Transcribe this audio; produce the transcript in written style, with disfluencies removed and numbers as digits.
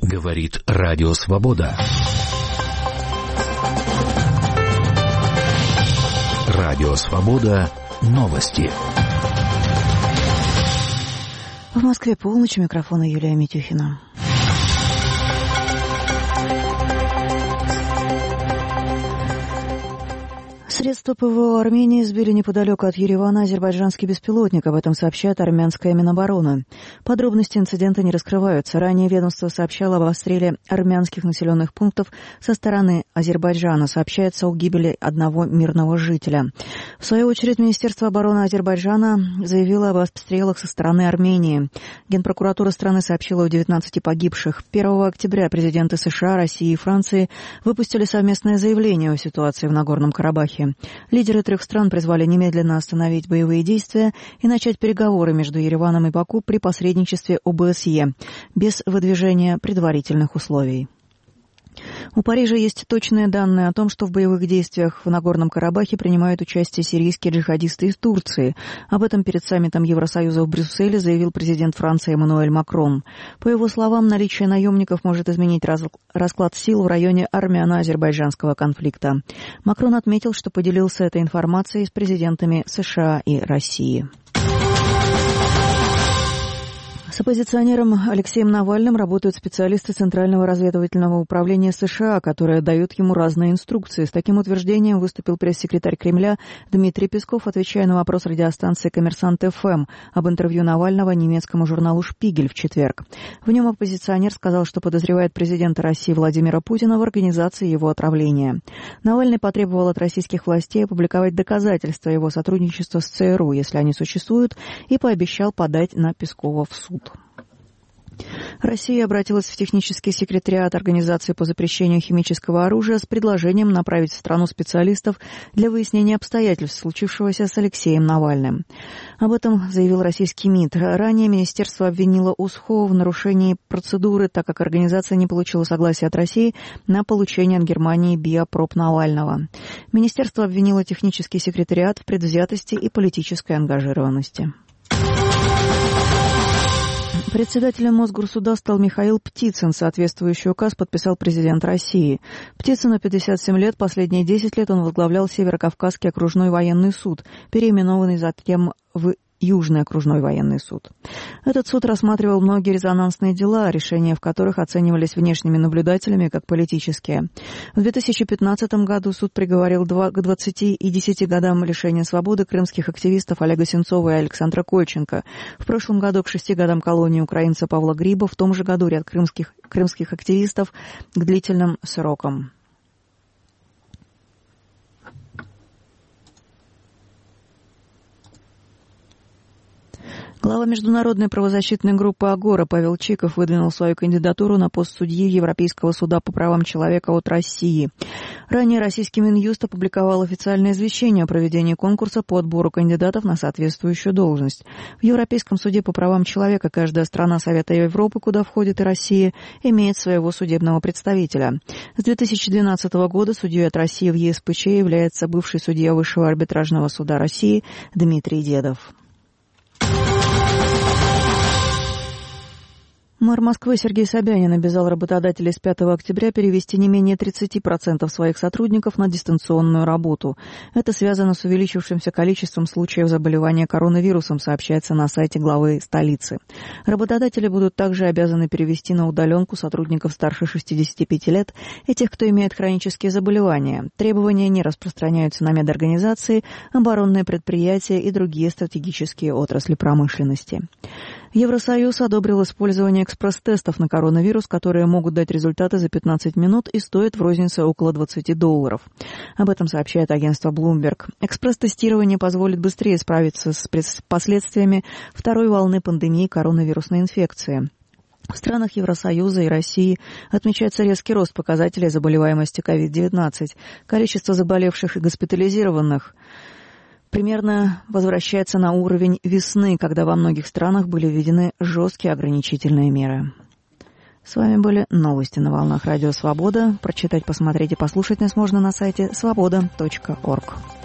Говорит Радио Свобода. Радио Свобода. Новости. В Москве полночь. У микрофона Юлия Митюхина. Средства ПВО Армении сбили неподалеку от Еревана азербайджанский беспилотник. Об этом сообщает армянская Минобороны. Подробности инцидента не раскрываются. Ранее ведомство сообщало об обстреле армянских населенных пунктов со стороны Азербайджана. Сообщается о гибели одного мирного жителя. В свою очередь, Министерство обороны Азербайджана заявило об обстрелах со стороны Армении. Генпрокуратура страны сообщила о 19 погибших. 1 октября президенты США, России и Франции выпустили совместное заявление о ситуации в Нагорном Карабахе. Лидеры трех стран призвали немедленно остановить боевые действия и начать переговоры между Ереваном и Баку при посредничестве ОБСЕ, без выдвижения предварительных условий. У Парижа есть точные данные о том, что в боевых действиях в Нагорном Карабахе принимают участие сирийские джихадисты из Турции. Об этом перед саммитом Евросоюза в Брюсселе заявил президент Франции Эммануэль Макрон. По его словам, наличие наемников может изменить расклад сил в районе армяно-азербайджанского конфликта. Макрон отметил, что поделился этой информацией с президентами США и России. С оппозиционером Алексеем Навальным работают специалисты Центрального разведывательного управления США, которые дают ему разные инструкции. С таким утверждением выступил пресс-секретарь Кремля Дмитрий Песков, отвечая на вопрос радиостанции «Коммерсант ФМ» об интервью Навального немецкому журналу «Шпигель» в четверг. В нем оппозиционер сказал, что подозревает президента России Владимира Путина в организации его отравления. Навальный потребовал от российских властей опубликовать доказательства его сотрудничества с ЦРУ, если они существуют, и пообещал подать на Пескова в суд. Россия обратилась в технический секретариат Организации по запрещению химического оружия с предложением направить в страну специалистов для выяснения обстоятельств случившегося с Алексеем Навальным. Об этом заявил российский МИД. Ранее министерство обвинило УСХО в нарушении процедуры, так как организация не получила согласия от России на получение от Германии биопроб Навального. Министерство обвинило технический секретариат в предвзятости и политической ангажированности. Председателем Мосгорсуда стал Михаил Птицын. Соответствующий указ подписал президент России. Птицыну 57 лет. Последние 10 лет он возглавлял Северо-Кавказский окружной военный суд, переименованный затем в Южный окружной военный суд. Этот суд рассматривал многие резонансные дела, решения в которых оценивались внешними наблюдателями как политические. В 2015 году суд приговорил к 20 и 10 годам лишения свободы крымских активистов Олега Сенцова и Александра Кольченко. В прошлом году к 6 годам колонии украинца Павла Гриба, в том же году ряд крымских активистов к длительным срокам. Глава международной правозащитной группы «Агора» Павел Чиков выдвинул свою кандидатуру на пост судьи Европейского суда по правам человека от России. Ранее российский Минюст опубликовал официальное извещение о проведении конкурса по отбору кандидатов на соответствующую должность. В Европейском суде по правам человека каждая страна Совета Европы, куда входит и Россия, имеет своего судебного представителя. С 2012 года судьей от России в ЕСПЧ является бывший судья Высшего арбитражного суда России Дмитрий Дедов. Мэр Москвы Сергей Собянин обязал работодателей с 5 октября перевести не менее 30% своих сотрудников на дистанционную работу. Это связано с увеличившимся количеством случаев заболевания коронавирусом, сообщается на сайте главы столицы. Работодатели будут также обязаны перевести на удаленку сотрудников старше 65 лет и тех, кто имеет хронические заболевания. Требования не распространяются на медорганизации, оборонные предприятия и другие стратегические отрасли промышленности. Евросоюз одобрил использование экспресс-тестов на коронавирус, которые могут дать результаты за 15 минут и стоят в рознице около $20. Об этом сообщает агентство Bloomberg. Экспресс-тестирование позволит быстрее справиться с последствиями второй волны пандемии коронавирусной инфекции. В странах Евросоюза и России отмечается резкий рост показателей заболеваемости COVID-19. Количество заболевших и госпитализированных примерно возвращается на уровень весны, когда во многих странах были введены жесткие ограничительные меры. С вами были новости на волнах Радио Свобода. Прочитать, посмотреть и послушать нас можно на сайте svoboda.org.